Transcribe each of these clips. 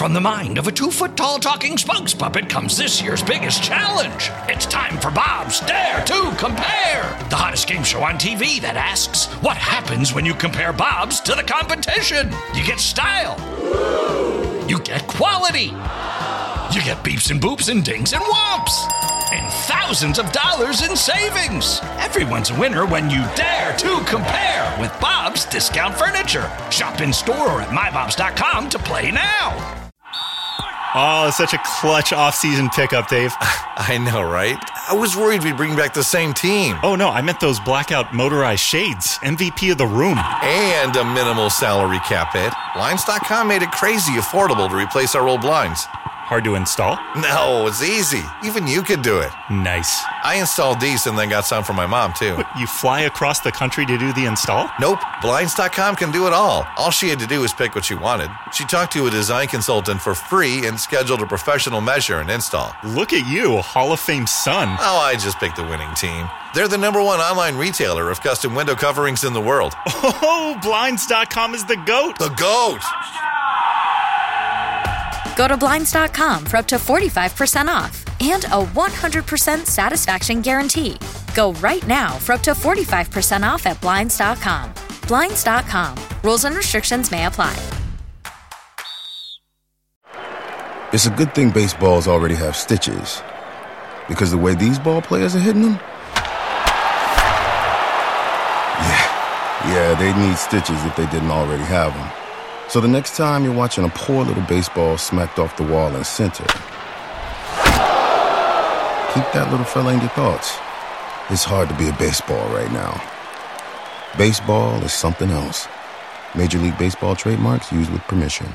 From the mind of a 2-foot-tall talking spokes puppet comes this year's biggest challenge. It's time for Bob's Dare to Compare, the hottest game show on TV that asks, what happens when you compare Bob's to the competition? You get style. You get quality. You get beeps and boops and dings and whomps. And thousands of dollars in savings. Everyone's a winner when you dare to compare with Bob's Discount Furniture. Shop in store or at mybobs.com to play now. Oh, such a clutch off-season pickup, Dave. I know, right? I was worried we'd bring back the same team. Oh, no, I meant those blackout motorized shades. MVP of the room. And a minimal salary cap hit. Blinds.com made it crazy affordable to replace our old blinds. Hard to install? No, it's easy. Even you could do it. Nice. I installed these and then got some for my mom, too. What, you fly across the country to do the install? Nope. Blinds.com can do it all. All she had to do was pick what she wanted. She talked to a design consultant for free and scheduled a professional measure and install. Look at you, Hall of Fame son. Oh, I just picked the winning team. They're the #1 online retailer of custom window coverings in the world. Oh, Blinds.com is the GOAT. The GOAT! Go to Blinds.com for up to 45% off and a 100% satisfaction guarantee. Go right now for up to 45% off at Blinds.com. Blinds.com. Rules and restrictions may apply. It's a good thing baseballs already have stitches, because the way these ball players are hitting them, yeah, they'd need stitches if they didn't already have them. So the next time you're watching a poor little baseball smacked off the wall in center, keep that little fella in your thoughts. It's hard to be a baseball right now. Baseball is something else. Major League Baseball trademarks used with permission.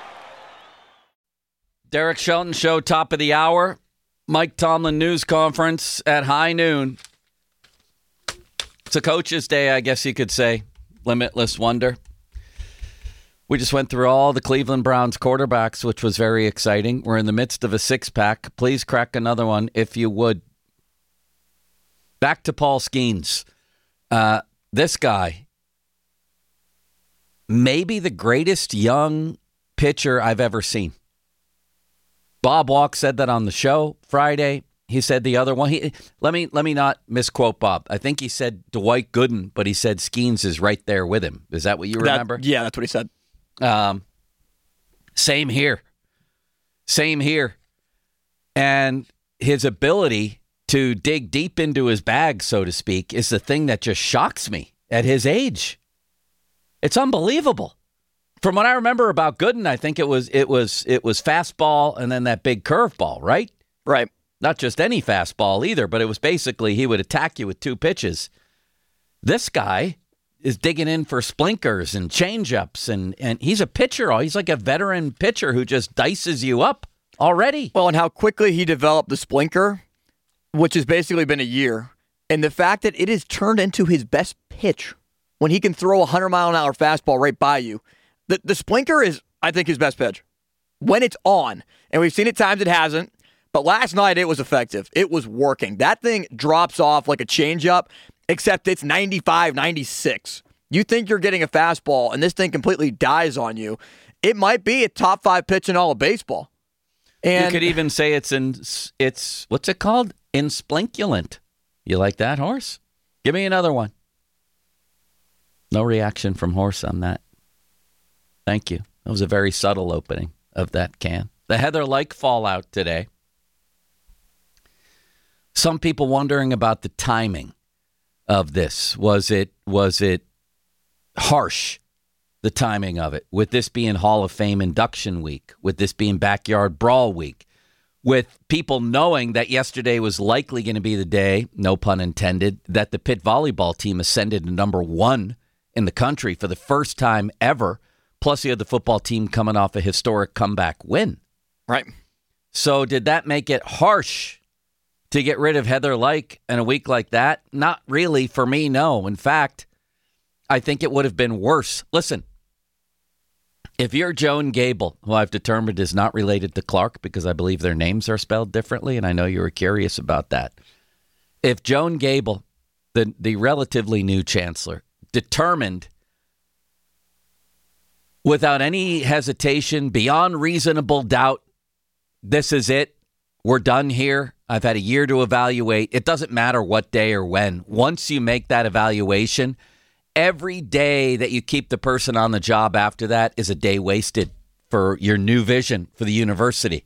Derek Shelton Show, top of the hour. Mike Tomlin news conference at high noon. It's a coach's day, I guess you could say. Limitless wonder. We just went through all the Cleveland Browns quarterbacks, which was very exciting. We're in the midst of a six-pack. Please crack another one if you would. Back to Paul Skeens. This guy, maybe the greatest young pitcher I've ever seen. Bob Walk said that on the show Friday. He said the other one. Let me not misquote Bob. I think he said Dwight Gooden, but he said Skeens is right there with him. Is that what you remember? Yeah, that's what he said. Same here. And his ability to dig deep into his bag, so to speak, is the thing that just shocks me at his age. It's unbelievable. From what I remember about Gooden, I think it was fastball and then that big curveball, right? Right. Not just any fastball either, but it was basically he would attack you with two pitches. This guy is digging in for splinkers and changeups, and he's a pitcher. He's like a veteran pitcher who just dices you up already. Well, and how quickly he developed the splinker, which has basically been a year, and the fact that it has turned into his best pitch when he can throw a 100-mile-an-hour fastball right by you. The splinker is, I think, his best pitch when it's on, and we've seen it times it hasn't, but last night it was effective. It was working. That thing drops off like a changeup, except it's 95, 96. You think you're getting a fastball, and this thing completely dies on you. It might be a top 5 pitch in all of baseball. And you could even say it's what's it called? Insplinculant. You like that, Horse? Give me another one. No reaction from Horse on that. Thank you. That was a very subtle opening of that can. The Heather Lyke fallout today. Some people wondering about the timing of this. Was it harsh, the timing of it, with this being Hall of Fame induction week, with this being backyard brawl week, with people knowing that yesterday was likely going to be the day, no pun intended, that the Pitt volleyball team ascended to number 1 in the country for the first time ever. Plus, you had the football team coming off a historic comeback win. Right. So did that make it harsh to get rid of Heather Lyke in a week like that? Not really for me, no. In fact, I think it would have been worse. Listen, if you're Joan Gable, who I've determined is not related to Clark because I believe their names are spelled differently, and I know you were curious about that. If Joan Gable, the relatively new chancellor, determined without any hesitation, beyond reasonable doubt, this is it. We're done here. I've had a year to evaluate. It doesn't matter what day or when. Once you make that evaluation, every day that you keep the person on the job after that is a day wasted for your new vision for the university.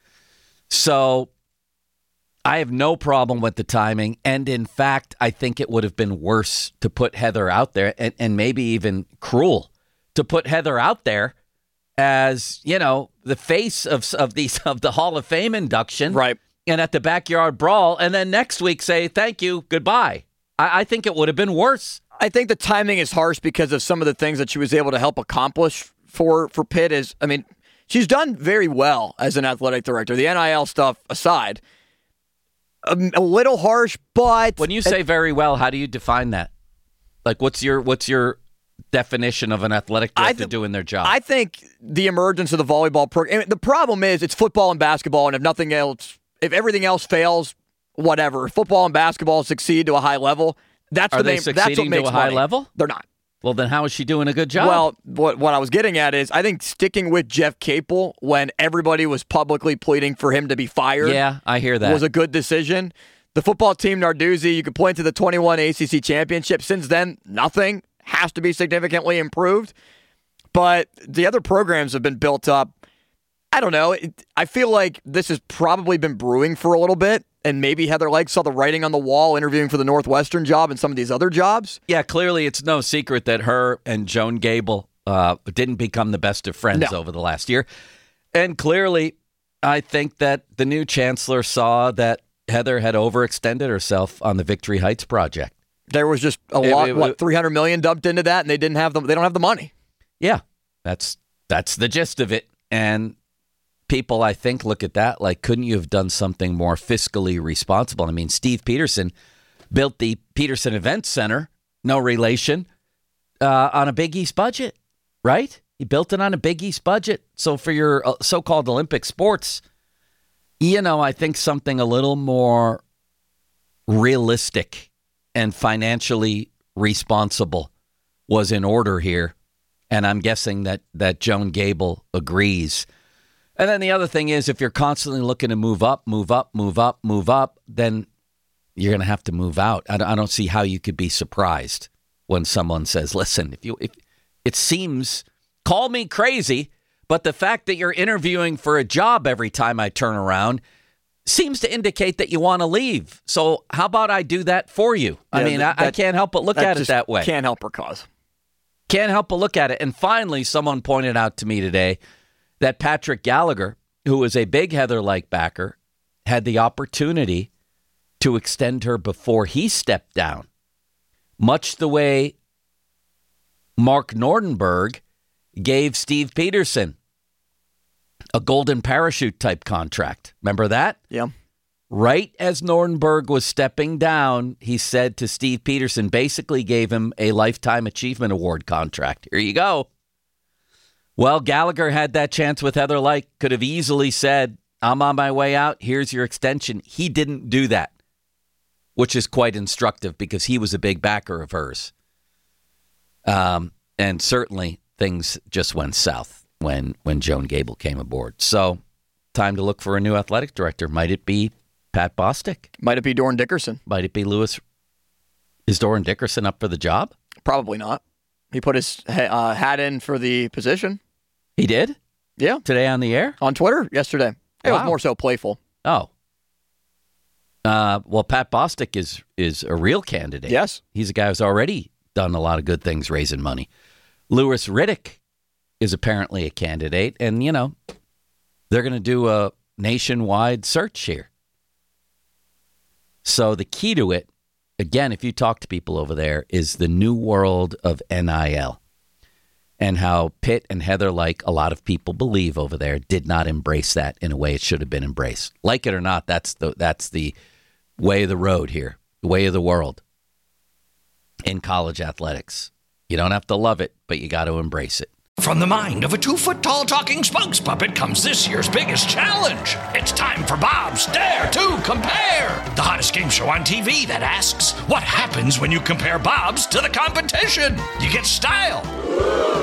So I have no problem with the timing. And in fact, I think it would have been worse to put Heather out there and maybe even cruel to put Heather out there as, you know, the face of the Hall of Fame induction. Right. And at the backyard brawl. And then next week say, thank you, goodbye. I think it would have been worse. I think the timing is harsh because of some of the things that she was able to help accomplish for Pitt. She's done very well as an athletic director. The NIL stuff aside, a little harsh, but when you say very well, how do you define that? Like, what's your definition of an athletic director doing their job? I think the emergence of the volleyball program. The problem is it's football and basketball, and if everything else fails, whatever. If football and basketball succeed to a high level, that's what makes to a high money. Level? They're not. Well, then how is she doing a good job? Well, what I was getting at is I think sticking with Jeff Capel when everybody was publicly pleading for him to be fired. Yeah, I hear that. Was a good decision. The football team, Narduzzi, you could point to the 21 ACC championship. Since then, nothing has to be significantly improved. But the other programs have been built up. I don't know. I feel like this has probably been brewing for a little bit. And maybe Heather Lyke saw the writing on the wall interviewing for the Northwestern job and some of these other jobs. Yeah, clearly it's no secret that her and Joan Gable didn't become the best of friends over the last year. And clearly, I think that the new chancellor saw that Heather had overextended herself on the Victory Heights project. There was just a lot, $300 million dumped into that, and they don't have the money. Yeah, that's the gist of it. And people, I think, look at that like, couldn't you have done something more fiscally responsible? I mean, Steve Peterson built the Peterson Event Center, no relation, on a Big East budget, right? He built it on a Big East budget. So for your so-called Olympic sports, I think something a little more realistic and financially responsible was in order here. And I'm guessing that Joan Gable agrees. And then the other thing is, if you're constantly looking to move up, then you're going to have to move out. I don't see how you could be surprised when someone says, listen, if it seems, call me crazy, but the fact that you're interviewing for a job every time I turn around seems to indicate that you want to leave. So how about I do that for you? Yeah, I can't help but look at it that way. Can't help her cause. Can't help but look at it. And finally, someone pointed out to me today that Patrick Gallagher, who is a big Heather Lyke backer, had the opportunity to extend her before he stepped down, much the way Mark Nordenberg gave Steve Peterson a golden parachute type contract. Remember that? Yeah. Right as Nordenberg was stepping down, he said to Steve Peterson, basically gave him a Lifetime Achievement Award contract. Here you go. Well, Gallagher had that chance with Heather Lyke, could have easily said, I'm on my way out, here's your extension. He didn't do that, which is quite instructive because he was a big backer of hers. And certainly things just went south when Joan Gable came aboard. So time to look for a new athletic director. Might it be Pat Bostic? Might it be Doran Dickerson? Might it be Lewis? Is Doran Dickerson up for the job? Probably not. He put his hat in for the position. He did? Yeah. Today on the air? On Twitter yesterday. It was more so playful. Oh. Well, Pat Bostic is a real candidate. Yes. He's a guy who's already done a lot of good things raising money. Louis Riddick is apparently a candidate, and, they're going to do a nationwide search here. So the key to it, again, if you talk to people over there, is the new world of NIL and how Pitt and Heather Lyke, a lot of people believe over there, did not embrace that in a way it should have been embraced. Like it or not, that's the way of the road here, the way of the world in college athletics. You don't have to love it, but you got to embrace it. From the mind of a 2-foot-tall talking spokes puppet comes this year's biggest challenge. It's time for Bob's Dare to Compare, the hottest game show on TV that asks, what happens when you compare Bob's to the competition? You get style,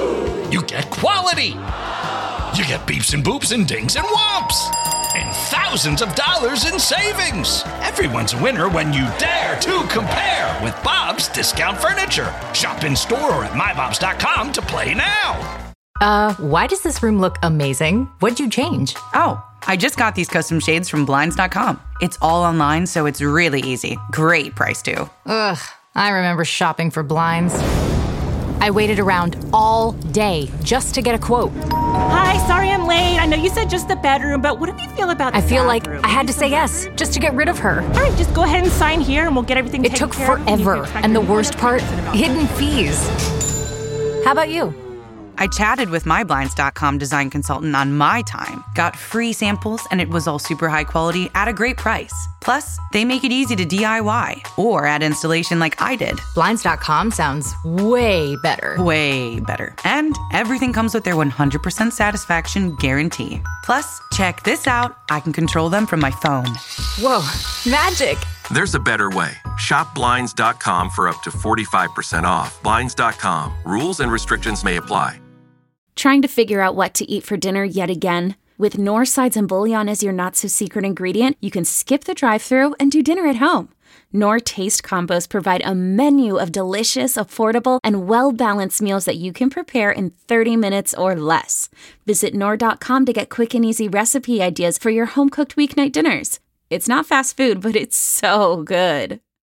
you get quality. You get beeps and boops and dings and whomps. And thousands of dollars in savings. Everyone's a winner when you dare to compare with Bob's Discount Furniture. Shop in store or at mybobs.com to play now. Why does this room look amazing? What'd you change? Oh, I just got these custom shades from Blinds.com. It's all online, so it's really easy. Great price, too. Ugh, I remember shopping for blinds. I waited around all day just to get a quote. Hi, sorry I'm late. I know you said just the bedroom, but what do you feel about the I feel bathroom? like I had to say yes just to get rid of her. All right, just go ahead and sign here and we'll get everything It taken took care of. forever, and the worst part, hidden fees. How about you? I chatted with my Blinds.com design consultant on my time, got free samples, and it was all super high quality at a great price. Plus, they make it easy to DIY or add installation like I did. Blinds.com sounds way better. Way better. And everything comes with their 100% satisfaction guarantee. Plus, check this out. I can control them from my phone. Whoa, magic. There's a better way. Shop Blinds.com for up to 45% off. Blinds.com. Rules and restrictions may apply. Trying to figure out what to eat for dinner yet again? With Knorr sides and bouillon as your not-so-secret ingredient, you can skip the drive-thru and do dinner at home. Knorr Taste Combos provide a menu of delicious, affordable, and well-balanced meals that you can prepare in 30 minutes or less. Visit Knorr.com to get quick and easy recipe ideas for your home-cooked weeknight dinners. It's not fast food, but it's so good.